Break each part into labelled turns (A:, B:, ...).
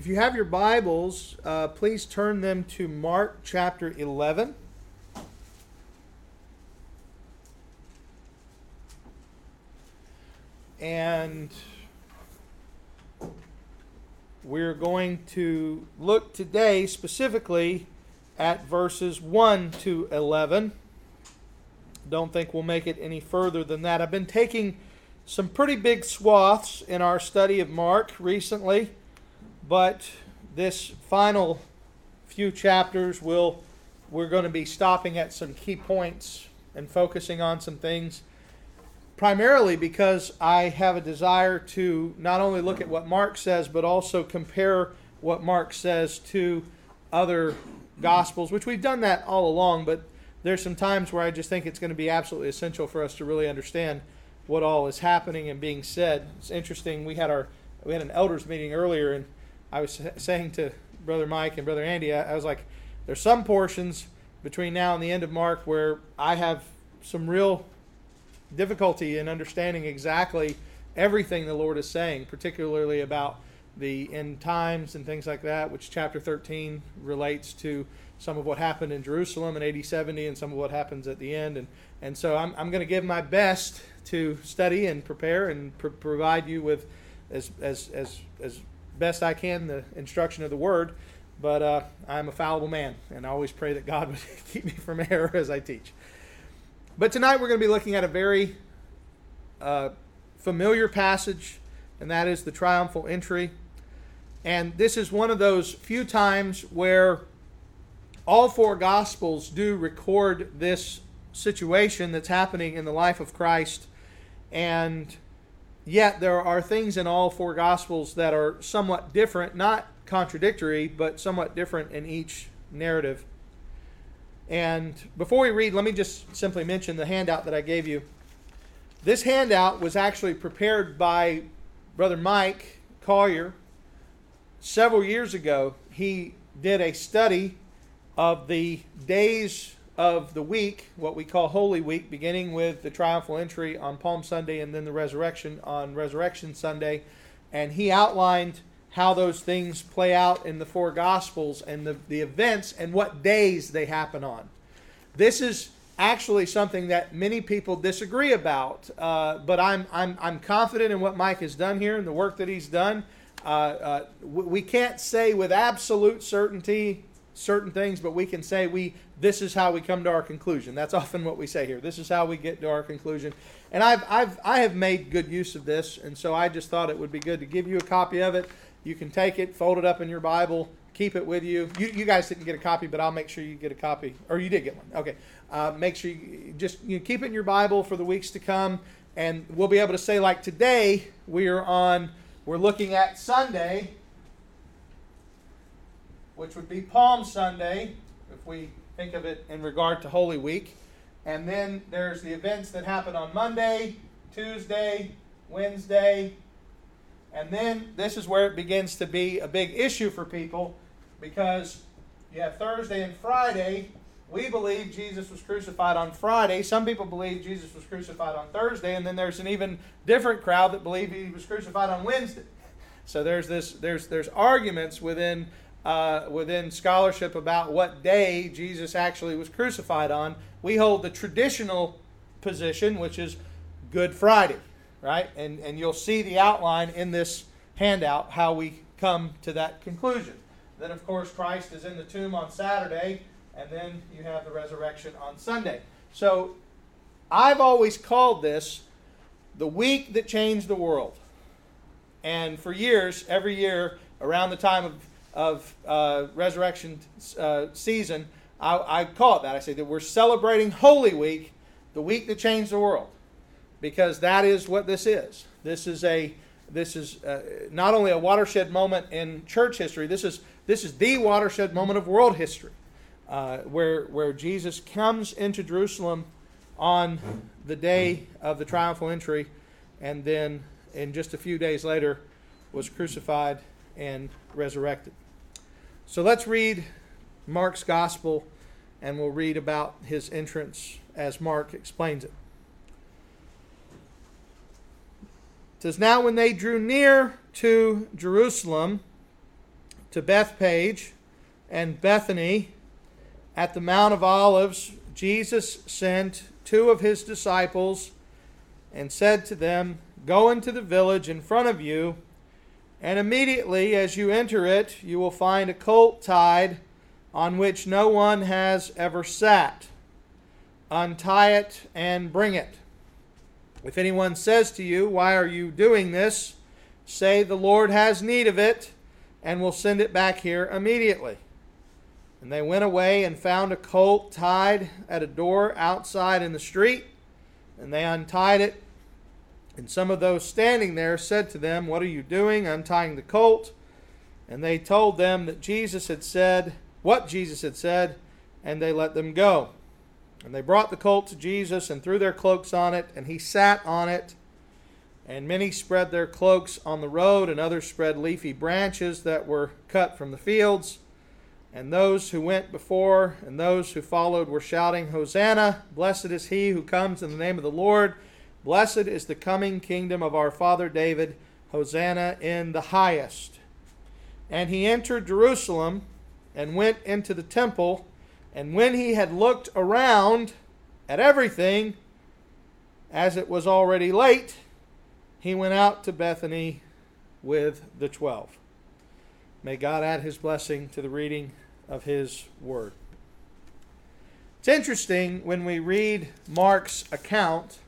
A: If you have your Bibles, please turn them to Mark chapter 11. And we're going to look today specifically at verses 1 to 11. Don't think we'll make it any further than that. I've been taking some pretty big swaths in our study of Mark recently, but this final few chapters we're going to be stopping at some key points and focusing on some things, primarily because I have a desire to not only look at what Mark says, but also compare what Mark says to other Gospels, which we've done that all along, but there's some times where I just think it's going to be absolutely essential for us to really understand what all is happening and being said. It's interesting, we had an elders meeting earlier, and I was saying to Brother Mike and Brother Andy, I was like, there's some portions between now and the end of Mark where I have some real difficulty in understanding exactly everything the Lord is saying, particularly about the end times and things like that, which chapter 13 relates to some of what happened in Jerusalem in AD 70 and some of what happens at the end. And so I'm going to give my best to study and prepare and provide you with as best I can the instruction of the Word. But I'm a fallible man, and I always pray that God would keep me from error as I teach. But tonight we're going to be looking at a very familiar passage, and that is the triumphal entry. And this is one of those few times where all four Gospels do record this situation that's happening in the life of Christ, and yet there are things in all four Gospels that are somewhat different, not contradictory, but somewhat different in each narrative. And before we read, let me just simply mention the handout that I gave you. This handout was actually prepared by Brother Mike Collier several years ago. He did a study of the days of the week, what we call Holy Week, beginning with the triumphal entry on Palm Sunday and then the resurrection on Resurrection Sunday. And he outlined how those things play out in the four Gospels and the events and what days they happen on. This is actually something that many people disagree about, but I'm confident in what Mike has done here and the work that he's done. We can't say with absolute certainty certain things, but we can say this is how we come to our conclusion. That's often what we say here. This is how we get to our conclusion. And I have made good use of this, and so I just thought it would be good to give you a copy of it. You can take it, fold it up in your Bible, keep it with you. You guys didn't get a copy, but I'll make sure you get a copy. Or you did get one. Okay. Make sure you just keep it in your Bible for the weeks to come, and we'll be able to say, like today, we're looking at Sunday, which would be Palm Sunday, if we think of it in regard to Holy Week. And then there's the events that happen on Monday, Tuesday, Wednesday. And then this is where it begins to be a big issue for people, because you have Thursday and Friday. We believe Jesus was crucified on Friday. Some people believe Jesus was crucified on Thursday. And then there's an even different crowd that believe he was crucified on Wednesday. So there's arguments within scholarship about what day Jesus actually was crucified on. We hold the traditional position, which is Good Friday, right? And you'll see the outline in this handout, how we come to that conclusion. Then, of course, Christ is in the tomb on Saturday, and then you have the resurrection on Sunday. So I've always called this the week that changed the world. And for years, every year, around the time of resurrection season, I call it that. I say that we're celebrating Holy Week, the week that changed the world, because that is what this is. This is not only a watershed moment in church history. This is the watershed moment of world history, where Jesus comes into Jerusalem on the day of the triumphal entry, and then in just a few days later was crucified and resurrected. So let's read Mark's Gospel, and we'll read about his entrance as Mark explains it. It says, "Now when they drew near to Jerusalem, to Bethpage and Bethany at the Mount of Olives, Jesus sent 2 of his disciples and said to them, "Go into the village in front of you, and immediately as you enter it, you will find a colt tied on which no one has ever sat. Untie it and bring it. If anyone says to you, 'Why are you doing this?' say, 'The Lord has need of it, and will send it back here immediately.' And they went away and found a colt tied at a door outside in the street, and they untied it. And some of those standing there said to them, 'What are you doing, untying the colt?' And they told them that Jesus had said, what Jesus had said, and they let them go. And they brought the colt to Jesus and threw their cloaks on it, and he sat on it. And many spread their cloaks on the road, and others spread leafy branches that were cut from the fields. And those who went before and those who followed were shouting, 'Hosanna! Blessed is he who comes in the name of the Lord. Blessed is the coming kingdom of our father David. Hosanna in the highest.' And he entered Jerusalem and went into the temple. And when he had looked around at everything, as it was already late, he went out to Bethany with the 12. May God add his blessing to the reading of his word. It's interesting when we read Mark's account.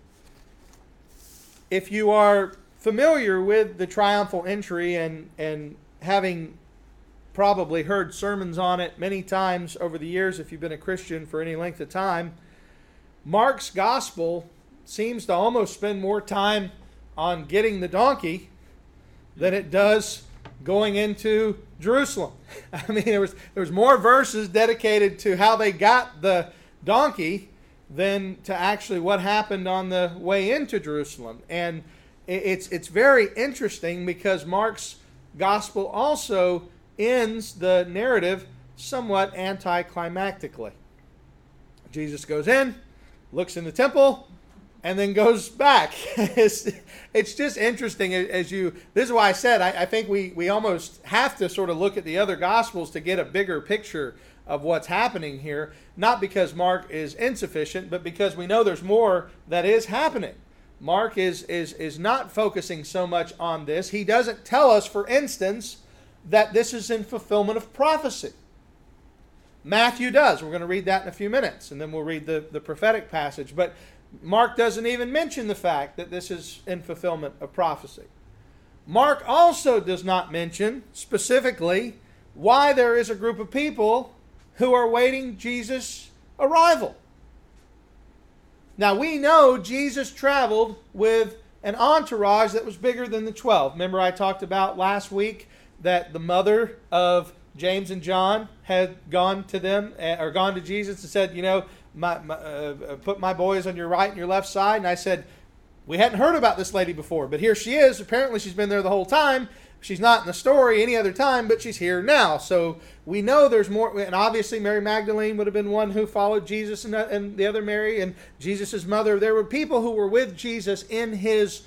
A: If you are familiar with the triumphal entry and having probably heard sermons on it many times over the years, if you've been a Christian for any length of time, Mark's gospel seems to almost spend more time on getting the donkey than it does going into Jerusalem. I mean, there was more verses dedicated to how they got the donkey than to actually what happened on the way into Jerusalem. And it's very interesting because Mark's gospel also ends the narrative somewhat anticlimactically. Jesus goes in, looks in the temple, and then goes back. It's just interesting as you. This is why I said I think we almost have to sort of look at the other Gospels to get a bigger picture of what's happening here. Not because Mark is insufficient, but because we know there's more that is happening. Mark is not focusing so much on this. He doesn't tell us, for instance, that this is in fulfillment of prophecy. Matthew does. We're going to read that in a few minutes, and then we'll read the prophetic passage. But Mark doesn't even mention the fact that this is in fulfillment of prophecy. Mark also does not mention specifically why there is a group of people who are waiting Jesus' arrival. Now, we know Jesus traveled with an entourage that was bigger than the 12. Remember I talked about last week that the mother of James and John had gone to them, or gone to Jesus and said, put my boys on your right and your left side. And I said, we hadn't heard about this lady before, but here she is. Apparently she's been there the whole time. She's not in the story any other time, but she's here now. So we know there's more. And obviously Mary Magdalene would have been one who followed Jesus, and the other Mary and Jesus' mother. There were people who were with Jesus in his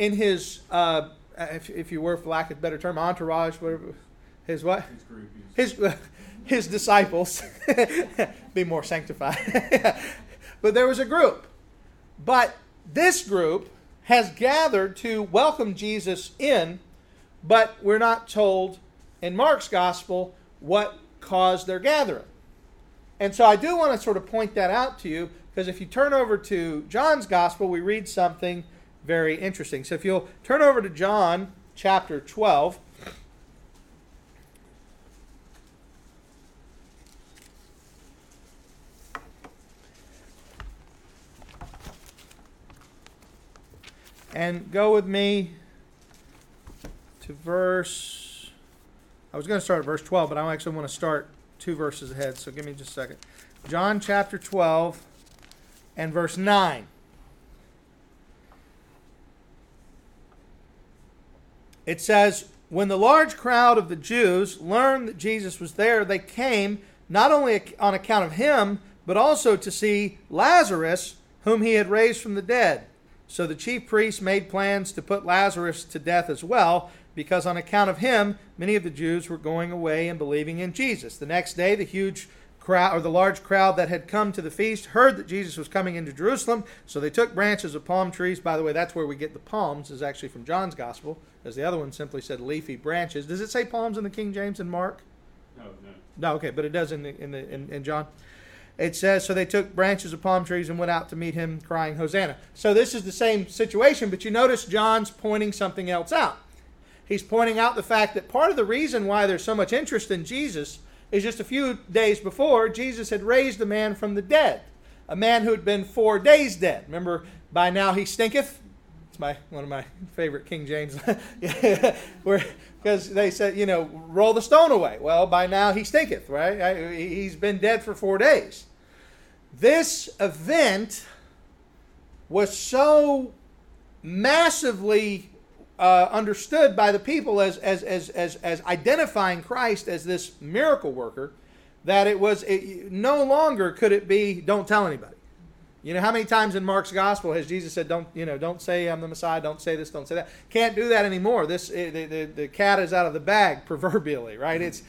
A: if you were, for lack of a better term, entourage, whatever. His what? His disciples. Be more sanctified. But there was a group. But this group has gathered to welcome Jesus in, but we're not told in Mark's gospel what caused their gathering. And so I do want to sort of point that out to you, because if you turn over to John's gospel, we read something very interesting. So if you'll turn over to John chapter 12. And go with me to verse, I was going to start at verse 12, but I actually want to start 2 verses ahead, so give me just a second. John chapter 12 and verse 9. It says, when the large crowd of the Jews learned that Jesus was there, they came not only on account of him, but also to see Lazarus, whom he had raised from the dead. So the chief priests made plans to put Lazarus to death as well, because on account of him, many of the Jews were going away and believing in Jesus. The next day, the huge crowd, or the large crowd that had come to the feast, heard that Jesus was coming into Jerusalem, so they took branches of palm trees. By the way, that's where we get the palms, is actually from John's Gospel, as the other one simply said leafy branches. Does it say palms in the King James and Mark? No, okay, but it does in John. It says, so they took branches of palm trees and went out to meet him, crying, Hosanna. So this is the same situation, but you notice John's pointing something else out. He's pointing out the fact that part of the reason why there's so much interest in Jesus is just a few days before, Jesus had raised a man from the dead, a man who had been 4 days dead. Remember, by now he stinketh. It's one of my favorite King James. Because they said, roll the stone away. Well, by now he stinketh, right? He's been dead for 4 days. This event was so massively understood by the people as identifying Christ as this miracle worker, that no longer could it be, don't tell anybody. You know how many times in Mark's gospel has Jesus said, don't say I'm the Messiah, don't say this, don't say that. Can't do that anymore. The cat is out of the bag, proverbially, right?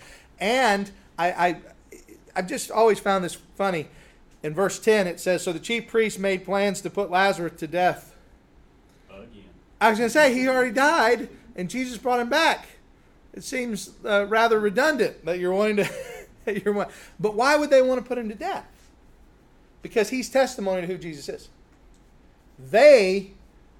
A: I've just always found this funny. In verse 10 it says, so the chief priests made plans to put Lazarus to death. Again. I was going to say, he already died, and Jesus brought him back. It seems rather redundant that you're wanting to... But why would they want to put him to death? Because he's testimony to who Jesus is. They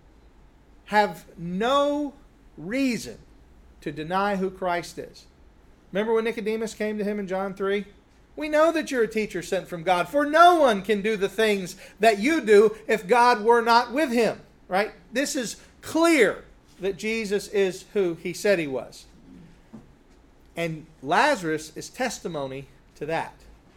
A: have no reason to deny who Christ is. Remember when Nicodemus came to him in John 3? We know that you're a teacher sent from God, for no one can do the things that you do if God were not with him. Right? This is clear that Jesus is who he said he was. And Lazarus is testimony to that.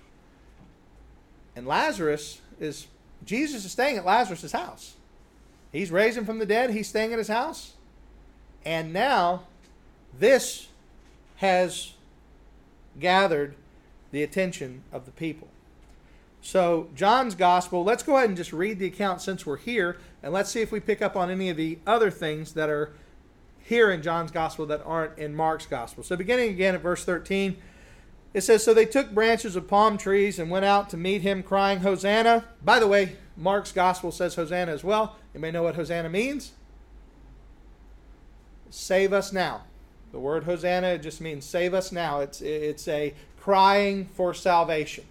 A: And Jesus is staying at Lazarus' house. He's raised him from the dead. He's staying at his house. And now this has gathered the attention of the people. So John's gospel, let's go ahead and just read the account since we're here, and let's see if we pick up on any of the other things that are here in John's gospel that aren't in Mark's gospel. So beginning again at verse 13, it says, so they took branches of palm trees and went out to meet him, crying, Hosanna. By the way, Mark's gospel says Hosanna as well. You may know what Hosanna means. Save us now. The word Hosanna just means save us now. It's a crying for salvation.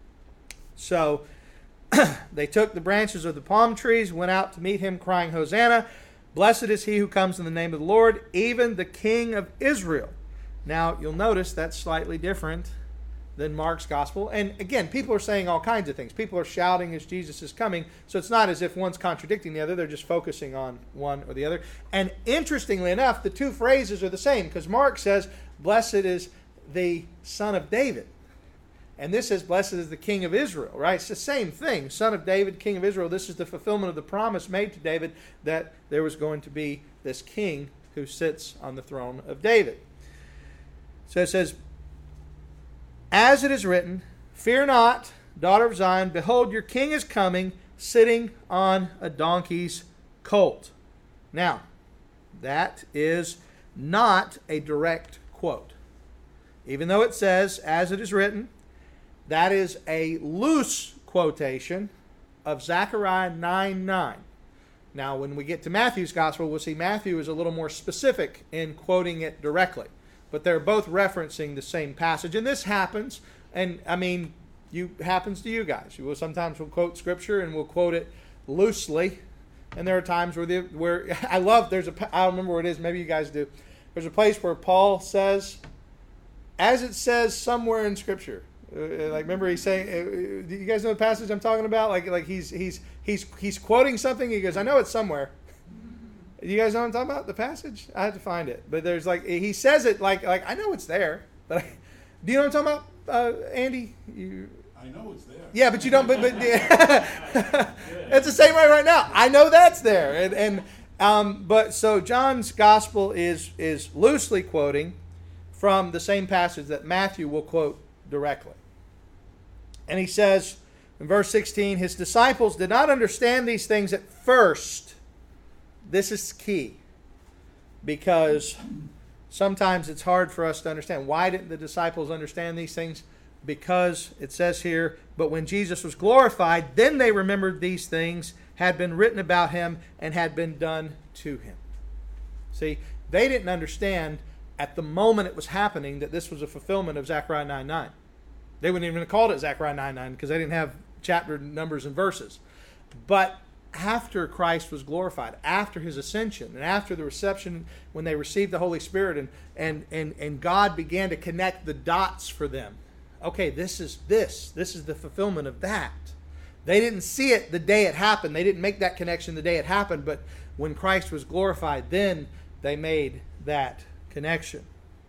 A: So they took the branches of the palm trees, went out to meet him, crying, Hosanna. Blessed is he who comes in the name of the Lord, even the King of Israel. Now, you'll notice that's slightly different than Mark's gospel. And again, people are saying all kinds of things. People are shouting as Jesus is coming. So it's not as if one's contradicting the other. They're just focusing on one or the other. And interestingly enough, the two phrases are the same, because Mark says, blessed is the Son of David. And this says, blessed is the King of Israel, right? It's the same thing. Son of David, King of Israel. This is the fulfillment of the promise made to David that there was going to be this king who sits on the throne of David. So it says, as it is written, fear not, daughter of Zion, behold, your king is coming, sitting on a donkey's colt. Now, that is not a direct quote. Even though it says, as it is written, that is a loose quotation of Zechariah 9:9. Now, when we get to Matthew's gospel, we'll see Matthew is a little more specific in quoting it directly. But they're both referencing the same passage. And this happens, and I mean, happens to you guys. Sometimes we'll quote Scripture and we'll quote it loosely. And there are times where I don't remember where it is, maybe you guys do. There's a place where Paul says, as it says somewhere in Scripture. Remember he's saying, do you guys know the passage I'm talking about? Like he's quoting something. He goes, I know it's somewhere. You guys know what I'm talking about? The passage? I have to find it. But there's he says it like I know it's there. But do you know what I'm talking about, Andy?
B: I know it's there.
A: Yeah, but you don't. But it's the same way right now. I know that's there. But so John's gospel is loosely quoting from the same passage that Matthew will quote directly. And he says in verse 16, his disciples did not understand these things at first. This is key, because sometimes it's hard for us to understand. Why didn't the disciples understand these things? Because it says here, but when Jesus was glorified, then they remembered these things had been written about him and had been done to him. See, they didn't understand at the moment it was happening that this was a fulfillment of Zechariah 9:9. They wouldn't even have called it Zechariah 9:9 because they didn't have chapter numbers and verses. But after Christ was glorified, after his ascension, and after the reception when they received the Holy Spirit, and God began to connect the dots for them. Okay, this is the fulfillment of that. They didn't see it the day it happened. They didn't make that connection the day it happened, but when Christ was glorified, then they made that connection.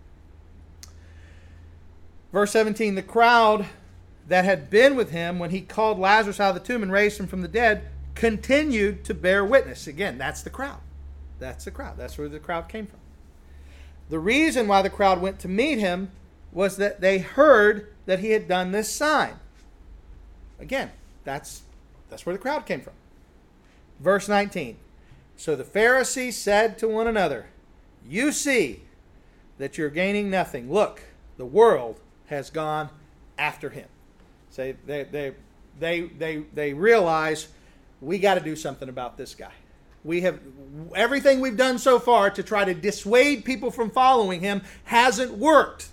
A: Verse 17, the crowd that had been with him when he called Lazarus out of the tomb and raised him from the dead continued to bear witness. Again, that's the crowd. That's the crowd. That's where the crowd came from. The reason why the crowd went to meet him was that they heard that he had done this sign. Again, that's where the crowd came from. Verse 19. So the Pharisees said to one another, you see that you're gaining nothing. Look, the world has gone after him. So they realize we got to do something about this guy. We have everything we've done so far to try to dissuade people from following him hasn't worked.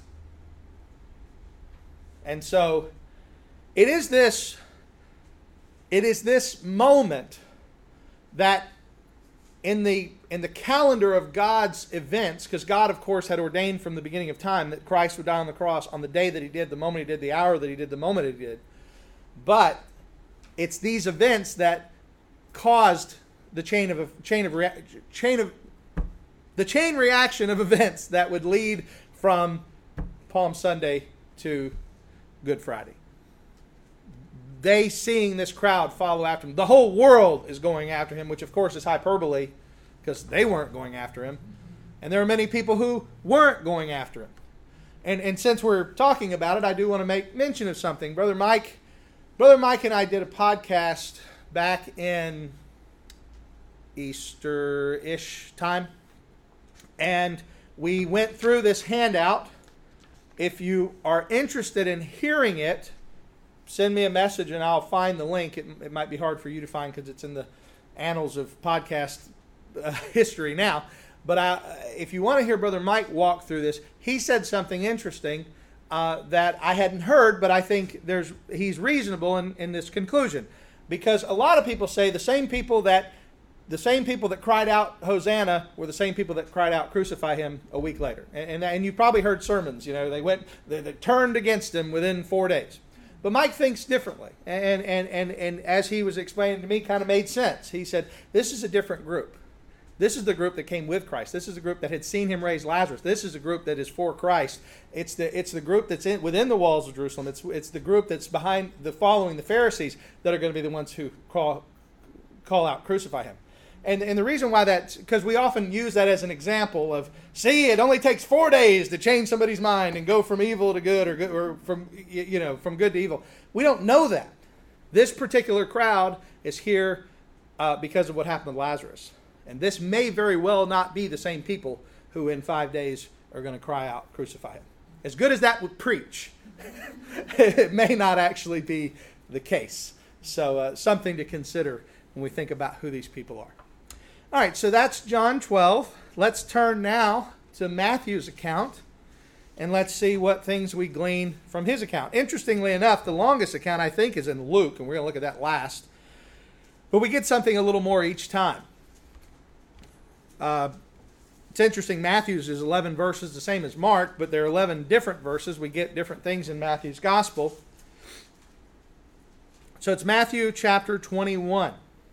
A: And so it is this moment that in the calendar of God's events, because God, of course, had ordained from the beginning of time that Christ would die on the cross on the day that he did, the moment he did, the hour that he did, the moment he did. But it's these events that caused the chain reaction of events that would lead from Palm Sunday to Good Friday. They seeing this crowd follow after him. The whole world is going after him, which of course is hyperbole because they weren't going after him. And there are many people who weren't going after him. And since we're talking about it, I do want to make mention of something. Brother Mike and I did a podcast back in Easter-ish time. And we went through this handout. If you are interested in hearing it, send me a message and I'll find the link. It might be hard for you to find because it's in the annals of podcast history now. But if you want to hear Brother Mike walk through this, he said something interesting that I hadn't heard, but I think he's reasonable in this conclusion. Because a lot of people say the same people that cried out Hosanna were the same people that cried out crucify him a week later. And you probably heard sermons, they turned against him within 4 days. But Mike thinks differently. And as he was explaining to me, kind of made sense. He said, this is a different group. This is the group that came with Christ. This is the group that had seen him raise Lazarus. This is a group that is for Christ. It's the group that's within the walls of Jerusalem. It's the group that's following the Pharisees that are going to be the ones who call out, crucify him. And the reason why that's because we often use that as an example of, see, it only takes 4 days to change somebody's mind and go from evil to good or from good to evil. We don't know that. This particular crowd is here because of what happened with Lazarus. And this may very well not be the same people who in 5 days are going to cry out, crucify him. As good as that would preach, it may not actually be the case. So something to consider when we think about who these people are. All right, so that's John 12. Let's turn now to Matthew's account, and let's see what things we glean from his account. Interestingly enough, the longest account, I think, is in Luke, and we're going to look at that last. But we get something a little more each time. It's interesting, Matthew's is 11 verses, the same as Mark, but there are 11 different verses. We get different things in Matthew's gospel. So it's Matthew chapter 21.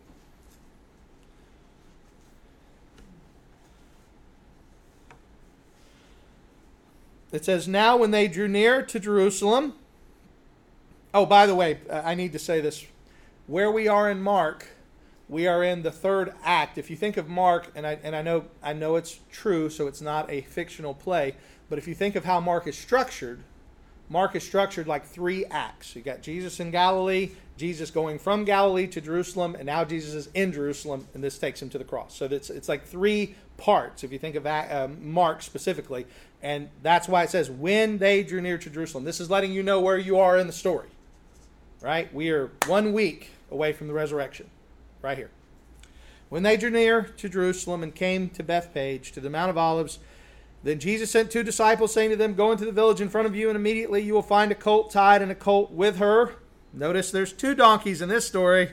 A: It says, now when they drew near to Jerusalem. Oh, by the way, I need to say this. Where we are in Mark, we are in the third act. If you think of Mark, and I know it's true, so it's not a fictional play, but if you think of how Mark is structured like 3 acts. You got Jesus in Galilee, Jesus going from Galilee to Jerusalem, and now Jesus is in Jerusalem, and this takes him to the cross. So it's like three parts, if you think of Mark specifically, and that's why it says, when they drew near to Jerusalem. This is letting you know where you are in the story, right? We are 1 week away from the resurrection, right here. When they drew near to Jerusalem and came to Bethphage, to the Mount of Olives, then Jesus sent 2 disciples, saying to them, go into the village in front of you, and immediately you will find a colt tied and a colt with her. Notice there's 2 donkeys in this story.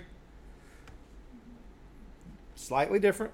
A: Slightly different.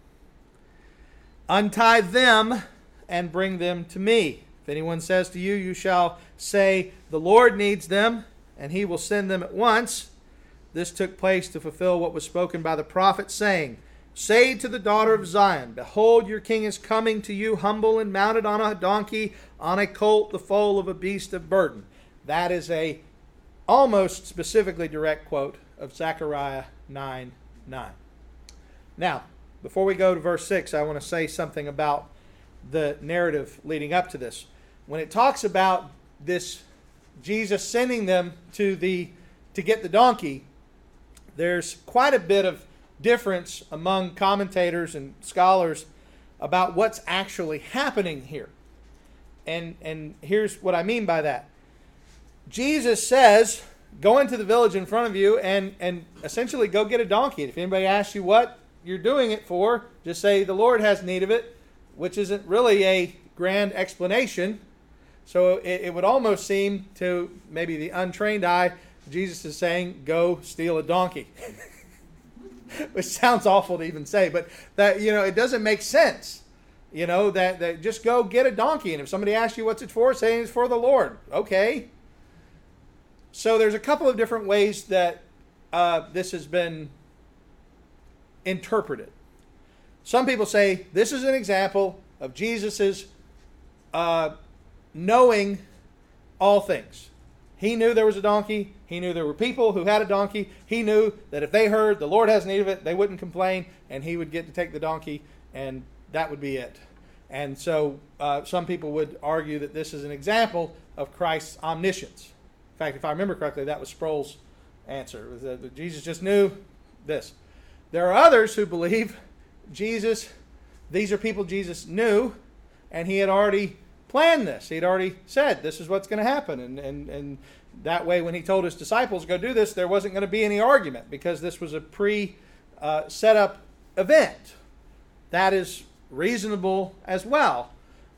A: Untie them and bring them to me. If anyone says to you, you shall say, the Lord needs them, and he will send them at once. This took place to fulfill what was spoken by the prophet, saying, say to the daughter of Zion, behold, your king is coming to you, humble and mounted on a donkey, on a colt, the foal of a beast of burden. That is a almost specifically direct quote of Zechariah 9:9. Now, before we go to verse 6, I want to say something about the narrative leading up to this. When it talks about this Jesus sending them to get the donkey, there's quite a bit of difference among commentators and scholars about what's actually happening here. And here's what I mean by that. Jesus says, go into the village in front of you and essentially go get a donkey. If anybody asks you what you're doing it for, just say the Lord has need of it, which isn't really a grand explanation. So it would almost seem to maybe the untrained eye, Jesus is saying, go steal a donkey. Which sounds awful to even say, but that, it doesn't make sense. That just go get a donkey. And if somebody asks you what's it for, say it's for the Lord. Okay. So there's a couple of different ways that this has been interpreted. Some people say this is an example of Jesus's knowing all things. He knew there was a donkey. He knew there were people who had a donkey. He knew that if they heard the Lord has need of it, they wouldn't complain, and he would get to take the donkey, and that would be it. And so some people would argue that this is an example of Christ's omniscience. In fact, if I remember correctly, that was Sproul's answer. Was that Jesus just knew this. There are others who believe these are people Jesus knew, and he had already planned this. He'd already said this is what's going to happen. And that way, when he told his disciples go do this, there wasn't going to be any argument because this was a set up event. That is reasonable as well.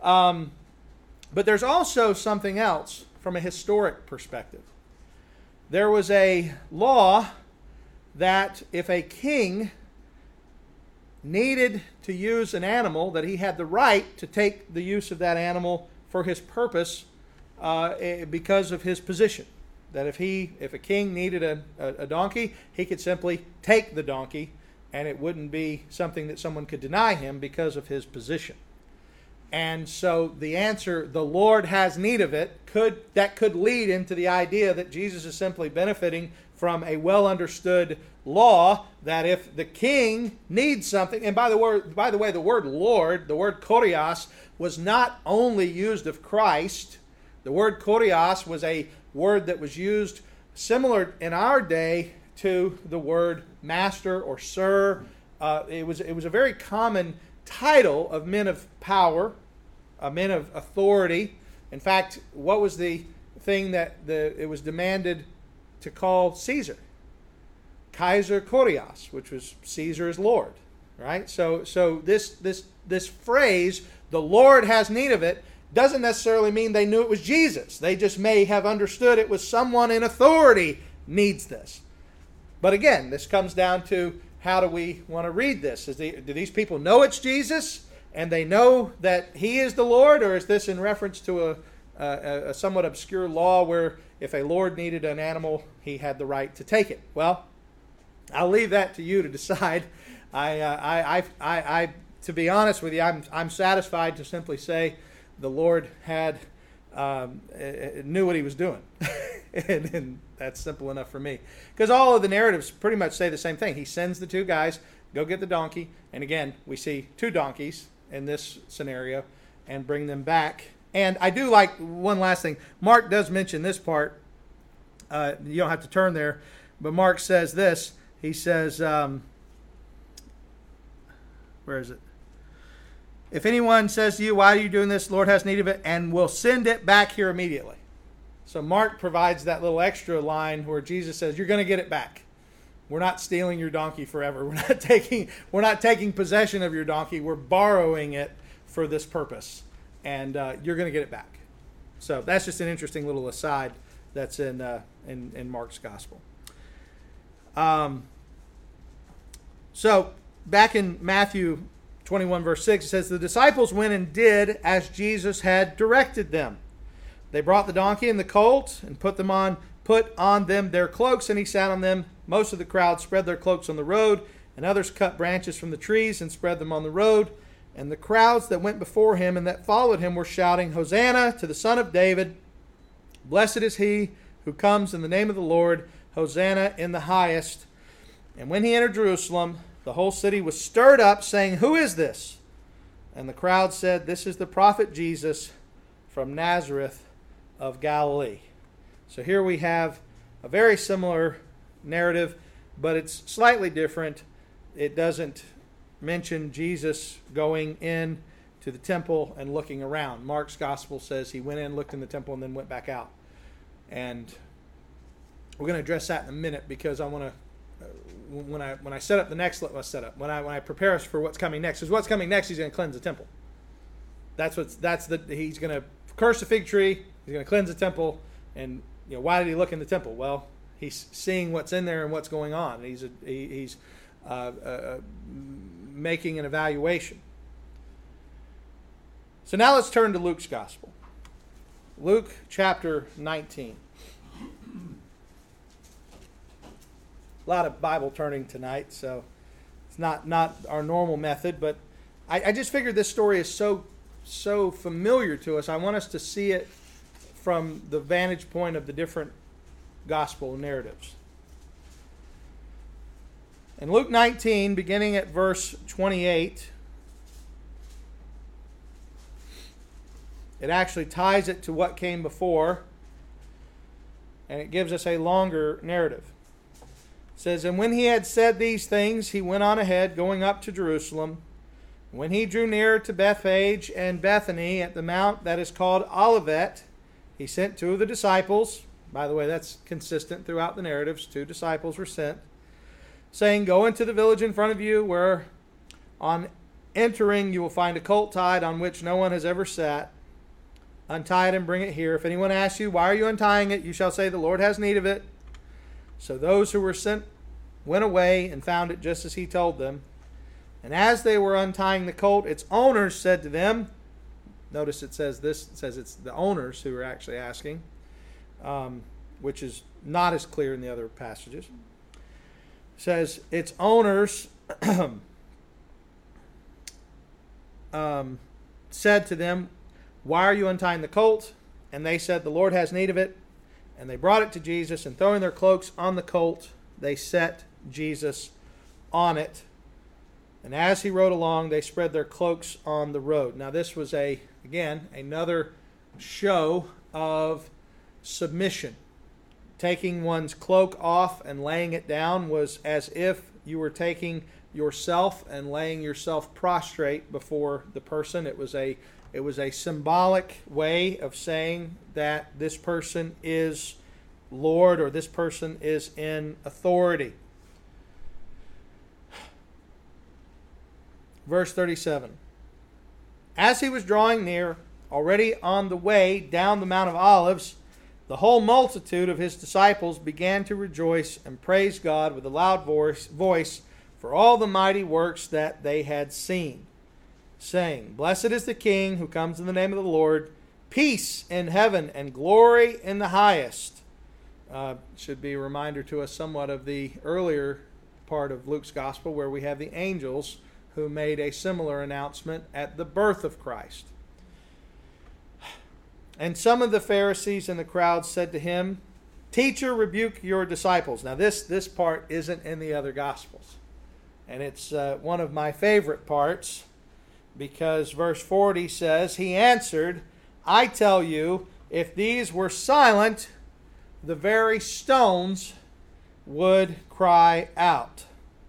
A: But there's also something else from a historic perspective. There was a law that if a king needed to use an animal, that he had the right to take the use of that animal for his purpose because of his position. That if a king needed a donkey, he could simply take the donkey, and it wouldn't be something that someone could deny him because of his position. And so the answer, the Lord has need of it, could lead into the idea that Jesus is simply benefiting from a well-understood law that if the king needs something, and by the way, the word Lord, the word kurios, was not only used of Christ. The word kurios was a word that was used similar in our day to the word master or sir. It was a very common title of men of power, men of authority. In fact, what was the thing that it was demanded to call Caesar? Kaiser Kurios, which was Caesar is Lord, right? So this phrase, the Lord has need of it, doesn't necessarily mean they knew it was Jesus. They just may have understood it was someone in authority needs this. But again, this comes down to how do we want to read this? Do these people know it's Jesus and they know that he is the Lord, or is this in reference to a somewhat obscure law where if a lord needed an animal, he had the right to take it? Well, I'll leave that to you to decide. I to be honest with you, I'm satisfied to simply say the Lord knew what he was doing, and that's simple enough for me. Because all of the narratives pretty much say the same thing. He sends the 2 guys, go get the donkey, and again, we see 2 donkeys in this scenario, and bring them back. And I do like one last thing. Mark does mention this part. You don't have to turn there, But Mark says this. He says, where is it? If anyone says to you, why are you doing this? The Lord has need of it, and will send it back here immediately. So Mark provides that little extra line where Jesus says, you're going to get it back. We're not stealing your donkey forever. We're not taking possession of your donkey. We're borrowing it for this purpose. And you're going to get it back. So that's just an interesting little aside that's in Mark's gospel. So back in Matthew 21 verse 6, it says, the disciples went and did as Jesus had directed them. They brought the donkey and the colt and put on them their cloaks, and he sat on them. Most of the crowd spread their cloaks on the road, and others cut branches from the trees and spread them on the road. And the crowds that went before him and that followed him were shouting, Hosanna to the Son of David. Blessed is he who comes in the name of the Lord. Hosanna in the highest. And when he entered Jerusalem, the whole city was stirred up, saying, who is this? And the crowd said, this is the prophet Jesus from Nazareth of Galilee. So here we have a very similar narrative, but it's slightly different. It doesn't mention Jesus going in to the temple and looking around. Mark's gospel says he went in, looked in the temple, and then went back out. And we're going to address that in a minute, because I want to, when I set up the next, when I prepare us for what's coming next, because what's coming next, he's going to cleanse the temple. He's going to curse the fig tree, he's going to cleanse the temple, and why did he look in the temple? Well, he's seeing what's in there and what's going on. He's making an evaluation. So now let's turn to Luke's gospel. Luke chapter 19. A lot of Bible turning tonight, so it's not our normal method, but I just figured this story is so familiar to us. I want us to see it from the vantage point of the different gospel narratives. In Luke 19, beginning at verse 28, it actually ties it to what came before, and it gives us a longer narrative. It says, and when he had said these things, he went on ahead, going up to Jerusalem. When he drew near to Bethphage and Bethany at the mount that is called Olivet, he sent two of the disciples. By the way, that's consistent throughout the narratives. 2 disciples were sent, saying, go into the village in front of you, where on entering you will find a colt tied on which no one has ever sat. Untie it and bring it here. If anyone asks you, why are you untying it? You shall say, the Lord has need of it. So those who were sent went away and found it just as he told them. And as they were untying the colt, its owners said to them, notice it says it's the owners who are actually asking, which is not as clear in the other passages. It says its owners said to them, why are you untying the colt? And they said, the Lord has need of it. And they brought it to Jesus, and throwing their cloaks on the colt, they set Jesus on it. And as he rode along, they spread their cloaks on the road. Now this was another show of submission. Taking one's cloak off and laying it down was as if you were taking yourself and laying yourself prostrate before the person. It was a symbolic way of saying that this person is Lord, or this person is in authority. Verse 37. As he was drawing near, already on the way down the Mount of Olives, the whole multitude of his disciples began to rejoice and praise God with a loud voice for all the mighty works that they had seen, saying, blessed is the King who comes in the name of the Lord, peace in heaven and glory in the highest. Should be a reminder to us somewhat of the earlier part of Luke's gospel, where we have the angels who made a similar announcement at the birth of Christ. And some of the Pharisees in the crowd said to him, teacher, rebuke your disciples. Now this part isn't in the other gospels, and it's one of my favorite parts, because verse 40 says, he answered, I tell you, if these were silent, the very stones would cry out.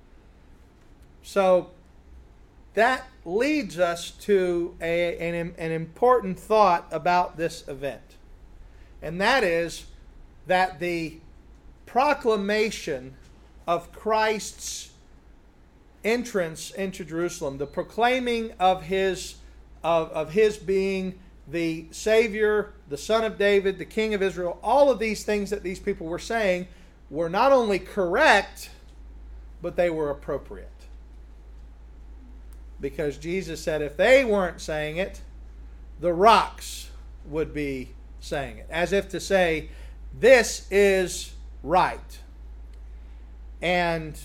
A: So that leads us to an important thought about this event. And that is that the proclamation of Christ's entrance into Jerusalem, the proclaiming of his being the Savior, the Son of David, the King of Israel, all of these things that these people were saying were not only correct, but they were appropriate. Because Jesus said if they weren't saying it, the rocks would be saying it. As if to say, this is right. And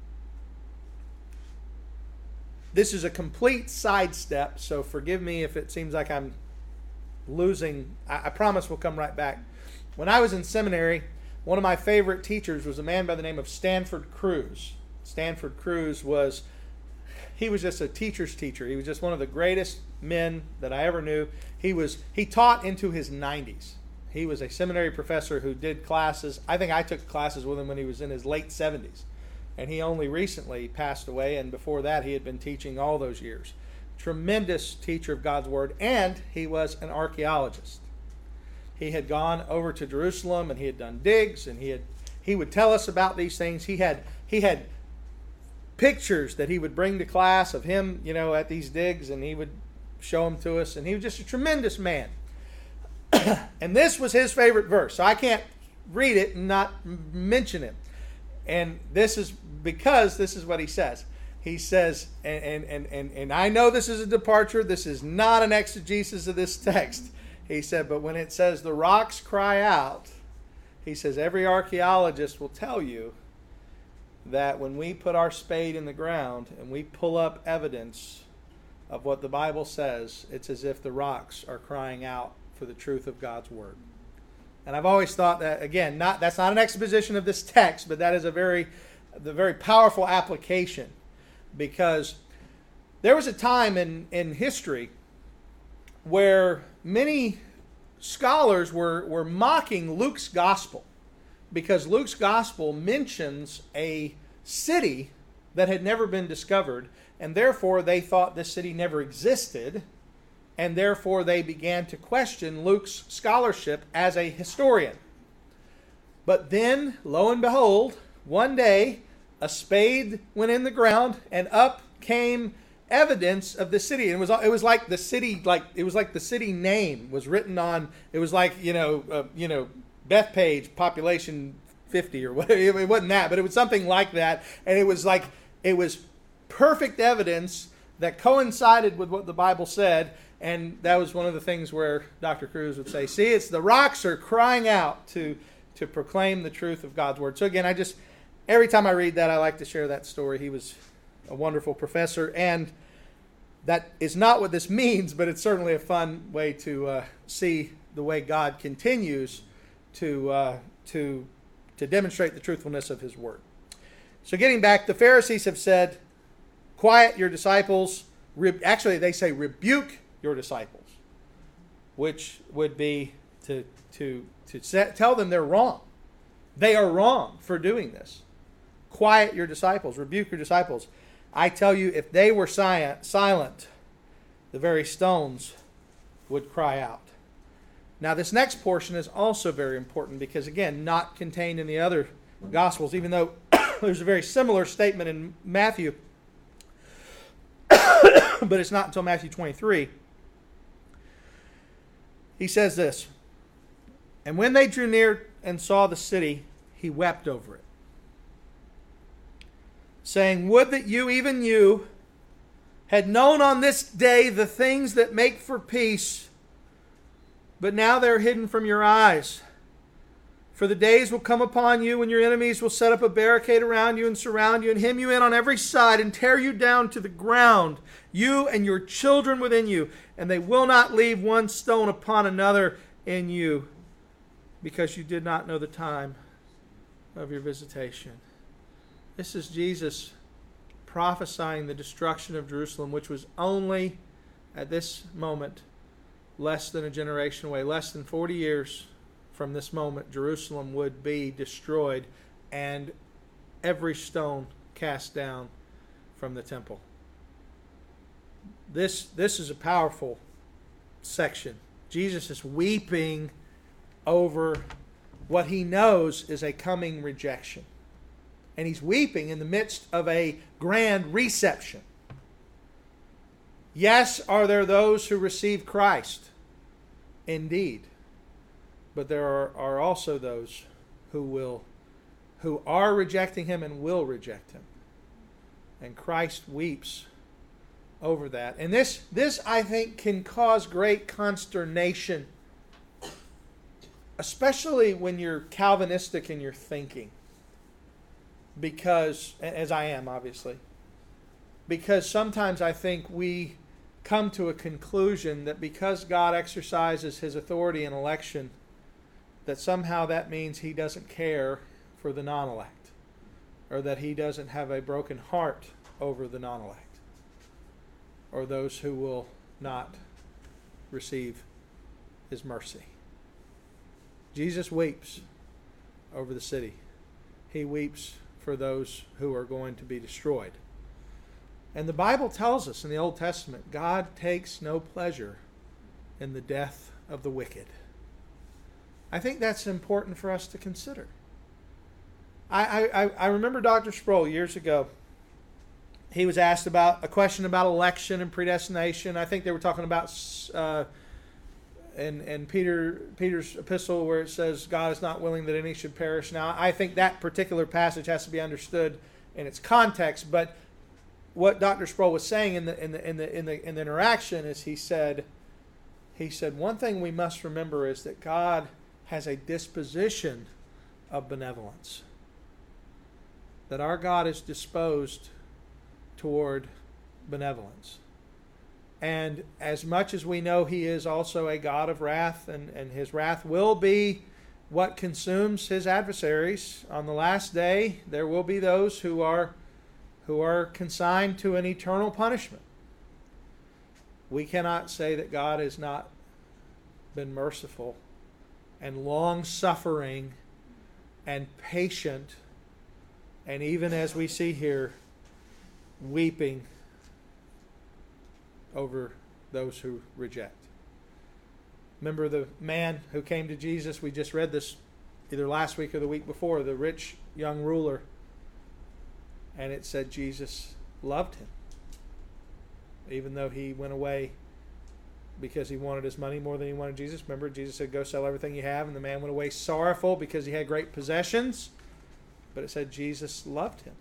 A: this is a complete sidestep, so forgive me if it seems like I'm losing. I promise we'll come right back. When I was in seminary, one of my favorite teachers was a man by the name of Stanford Cruz. Stanford Cruz was just a teacher's teacher. He was just one of the greatest men that I ever knew. He taught into his 90s. He was a seminary professor who did classes. I think I took classes with him when he was in his late 70s. And he only recently passed away, and before that he had been teaching all those years. Tremendous teacher of God's Word, and he was an archaeologist. He had gone over to Jerusalem, and he had done digs, and he would tell us about these things. He had pictures that he would bring to class of him, at these digs, and he would show them to us, and he was just a tremendous man. And this was his favorite verse, so I can't read it and not mention it. And this is because this is what he says. He says, and I know this is a departure. This is not an exegesis of this text. He said, but when it says the rocks cry out, he says, every archaeologist will tell you that when we put our spade in the ground and we pull up evidence of what the Bible says, it's as if the rocks are crying out for the truth of God's Word. And I've always thought that, again, that's not an exposition of this text, but that is the very powerful application. Because there was a time in history where many scholars were mocking Luke's gospel, because Luke's gospel mentions a city that had never been discovered, and therefore they thought this city never existed, and therefore they began to question Luke's scholarship as a historian. But then, lo and behold, one day a spade went in the ground, and up came evidence of the city. And it was like the city, the city name was written on. It was like Bethpage population 50 or whatever. It wasn't that, but it was something like that. And it was perfect evidence that coincided with what the Bible said. And that was one of the things where Dr. Cruz would say, see, it's the rocks are crying out to proclaim the truth of God's Word. So again, every time I read that, I like to share that story. He was a wonderful professor, and that is not what this means, but it's certainly a fun way to see the way God continues to demonstrate the truthfulness of His Word. So getting back, the Pharisees have said, quiet your disciples. Actually, they say rebuke your disciples, which would be to tell them they're wrong. They are wrong for doing this. Quiet your disciples. Rebuke your disciples. I tell you, if they were silent, the very stones would cry out. Now, this next portion is also very important because, again, not contained in the other Gospels, even though there's a very similar statement in Matthew, but it's not until Matthew 23. He says this, and when they drew near and saw the city, he wept over it, saying, would that you, even you, had known on this day the things that make for peace, but now they're hidden from your eyes. For the days will come upon you when your enemies will set up a barricade around you and surround you and hem you in on every side and tear you down to the ground, you and your children within you, and they will not leave one stone upon another in you, because you did not know the time of your visitation. This is Jesus prophesying the destruction of Jerusalem, which was only at this moment less than a generation away, less than 40 years from this moment. Jerusalem would be destroyed, and every stone cast down from the temple. This is a powerful section. Jesus is weeping over what he knows is a coming rejection. And he's weeping in the midst of a grand reception. Yes, are there those who receive Christ? Indeed. But there are also those who are rejecting him and will reject him. And Christ weeps over that. And this I think can cause great consternation, especially when you're Calvinistic in your thinking. Because, as I am, obviously. Because sometimes I think we come to a conclusion that because God exercises his authority in election, that somehow that means he doesn't care for the non-elect, or that he doesn't have a broken heart over the non-elect, or those who will not receive his mercy. Jesus weeps over the city. He weeps for those who are going to be destroyed. And the Bible tells us in the Old Testament, God takes no pleasure in the death of the wicked. I think that's important for us to consider. I remember Dr. Sproul years ago. He was asked about a question about election and predestination. I think they were talking about in Peter's epistle where it says God is not willing that any should perish. Now, I think that particular passage has to be understood in its context. But what Dr. Sproul was saying in the interaction is he said one thing we must remember is that God has a disposition of benevolence. That our God is disposed toward benevolence. And as much as we know he is also a God of wrath, and his wrath will be what consumes his adversaries, on the last day there will be those who are consigned to an eternal punishment. We cannot say that God has not been merciful and long-suffering and patient, and even as we see here, weeping over those who reject. Remember the man who came to Jesus? We just read this either last week or the week before, the rich young ruler. And it said Jesus loved him. Even though he went away because he wanted his money more than he wanted Jesus. Remember, Jesus said, go sell everything you have. And the man went away sorrowful because he had great possessions. But it said Jesus loved him.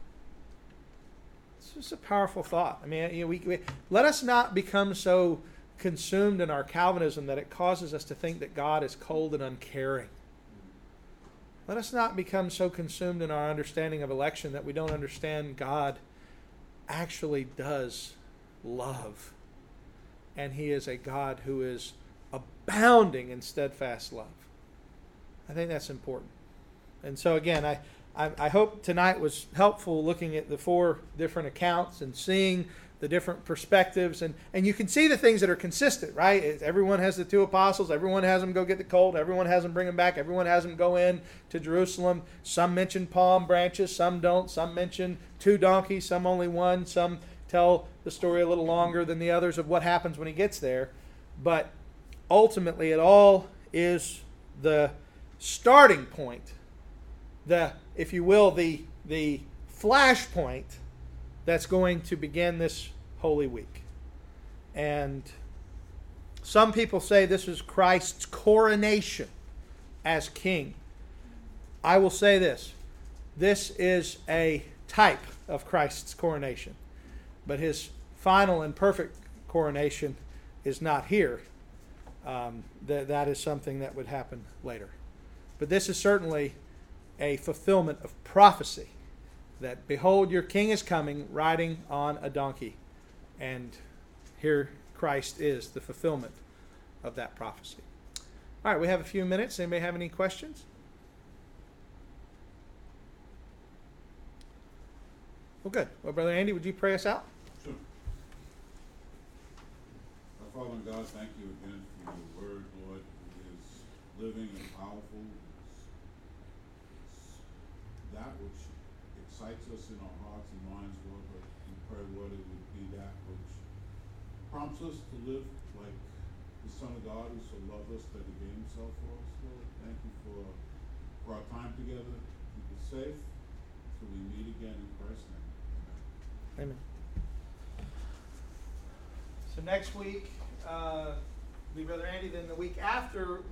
A: It's a powerful thought. I mean, we let us not become so consumed in our Calvinism that it causes us to think that God is cold and uncaring. Let us not become so consumed in our understanding of election that we don't understand God actually does love. And he is a God who is abounding in steadfast love. I think that's important. And so again, I hope tonight was helpful looking at the 4 different accounts and seeing the different perspectives. And you can see the things that are consistent, right? Everyone has the 2 apostles. Everyone has them go get the colt. Everyone has them bring them back. Everyone has them go in to Jerusalem. Some mention palm branches. Some don't. Some mention 2 donkeys. Some only 1. Some tell the story a little longer than the others of what happens when he gets there. But ultimately, it all is the starting point, if you will, the flashpoint that's going to begin this Holy Week. And some people say this is Christ's coronation as king. I will say this. This is a type of Christ's coronation. But his final and perfect coronation is not here. That is something that would happen later. But this is certainly a fulfillment of prophecy. That, behold, your king is coming riding on a donkey. And here Christ is the fulfillment of that prophecy. All right, we have a few minutes. Anybody have any questions? Well, good. Well, Brother Andy, would you pray us out?
B: Sure. Our Father and God, thank you again for your word, Lord. It is living and powerful. It's that which, if excites us in our hearts and minds, Lord, but we pray, Lord, it would be that which prompts us to live like the Son of God who so loved us that he gave himself for us, Lord. Thank you for our time together. Keep us safe till we meet again in Christ's name.
A: Amen. So next week, be Brother Andy. Then the week after,